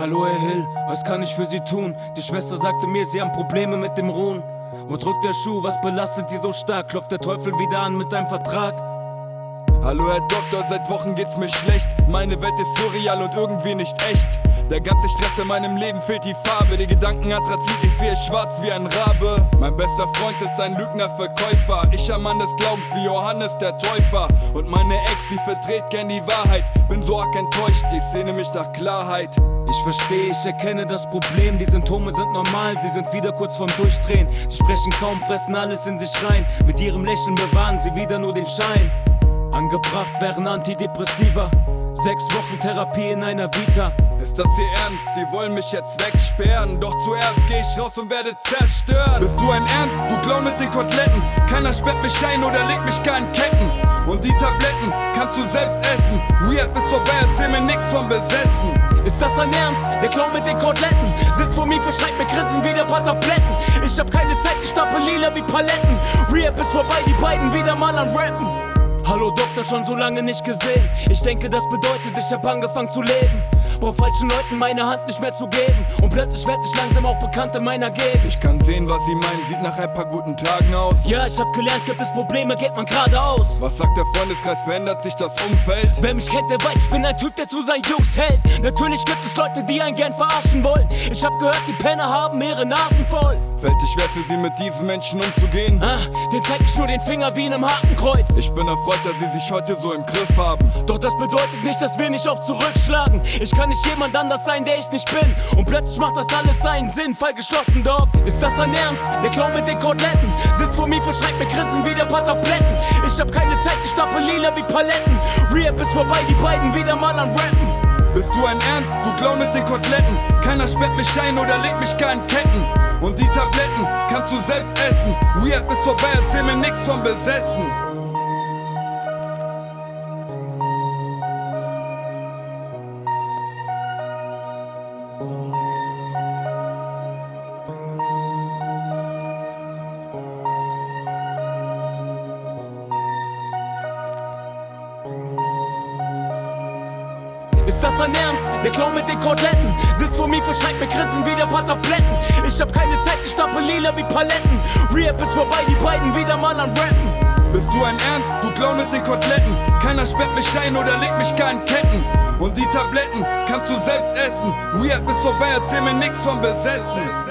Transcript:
Hallo Herr Hill, was kann ich für Sie tun? Die Schwester sagte mir, Sie haben Probleme mit dem Ruhen. Wo drückt der Schuh, was belastet Sie so stark? Klopft der Teufel wieder an mit einem Vertrag? Hallo Herr Doktor, seit Wochen geht's mir schlecht. Meine Welt ist surreal und irgendwie nicht echt. Der ganze Stress in meinem Leben fehlt die Farbe. Die Gedanken Anthrazit, ich sehe schwarz wie ein Rabe. Mein bester Freund ist ein Lügner-Verkäufer. Ich am Mann des Glaubens wie Johannes der Täufer. Und meine Ex, sie verdreht gern die Wahrheit. Bin so arg enttäuscht, ich sehne mich nach Klarheit. Ich verstehe, ich erkenne das Problem. Die Symptome sind normal, sie sind wieder kurz vorm Durchdrehen. Sie sprechen kaum, fressen alles in sich rein. Mit ihrem Lächeln bewahren sie wieder nur den Schein. Angebracht wären Antidepressiva. 6 Wochen Therapie in einer Vita. Ist das Ihr Ernst? Sie wollen mich jetzt wegsperren. Doch zuerst geh ich raus und werde zerstören. Bist du ein Ernst? Du Clown mit den Koteletten. Keiner sperrt mich ein oder legt mich gar in Ketten. Und die Tabletten kannst du selbst essen. Weird bis vorbei, erzähl mir nix von besessen. Ist das ein Ernst? Der Clown mit den Koteletten sitzt vor mir, verschreit mir Grinsen wie der paar Tabletten. Ich hab keine Zeit, ich stapel lila wie Paletten. Rehab ist vorbei, die beiden wieder mal am Rappen. Hallo Doktor, schon so lange nicht gesehen. Ich denke, das bedeutet, ich hab angefangen zu leben. Brauch falschen Leuten meine Hand nicht mehr zu geben. Und plötzlich werd ich langsam auch bekannt in meiner Gegend. Ich kann sehen, was Sie meinen, sieht nach ein paar guten Tagen aus. Ja, ich hab gelernt, gibt es Probleme, geht man geradeaus. Was sagt der Freundeskreis, verändert sich das Umfeld? Wer mich kennt, der weiß, ich bin ein Typ, der zu seinen Jungs hält. Natürlich gibt es Leute, die einen gern verarschen wollen. Ich hab gehört, die Penner haben ihre Nasen voll. Fällt es schwer für Sie, mit diesen Menschen umzugehen? Den zeig ich nur den Finger wie in einem Hakenkreuz. Ich bin erfreut, dass Sie sich heute so im Griff haben. Doch das bedeutet nicht, dass wir nicht auf zurückschlagen. Ich kann nicht jemand anders sein, der ich nicht bin. Und plötzlich macht das alles seinen Sinn. Fall geschlossen, Dog. Ist das ein Ernst? Der Clown mit den Koteletten sitzt vor mir, verschreit mir Grinsen wie der paar Tabletten. Ich hab keine Zeit, ich stapel lila wie Paletten. Rehab ist vorbei, die beiden wieder mal am Rappen. Bist du ein Ernst? Du Clown mit den Koteletten. Keiner sperrt mich ein oder legt mich gar in Ketten. Und die Tabletten kannst du selbst essen. Rehab ist vorbei, erzähl mir nix von besessen. Ist das ein Ernst? Der Clown mit den Koteletten sitzt vor mir, verschreit mir Grinsen wie der paar Tabletten. Ich hab keine Zeit, ich stapel lila wie Paletten. Rehab ist vorbei, die beiden wieder mal am Rappen. Bist du ein Ernst? Du Clown mit den Koteletten. Keiner sperrt mich ein oder legt mich gar in Ketten. Und die Tabletten kannst du selbst essen. Rehab ist vorbei, erzähl mir nix von besessen.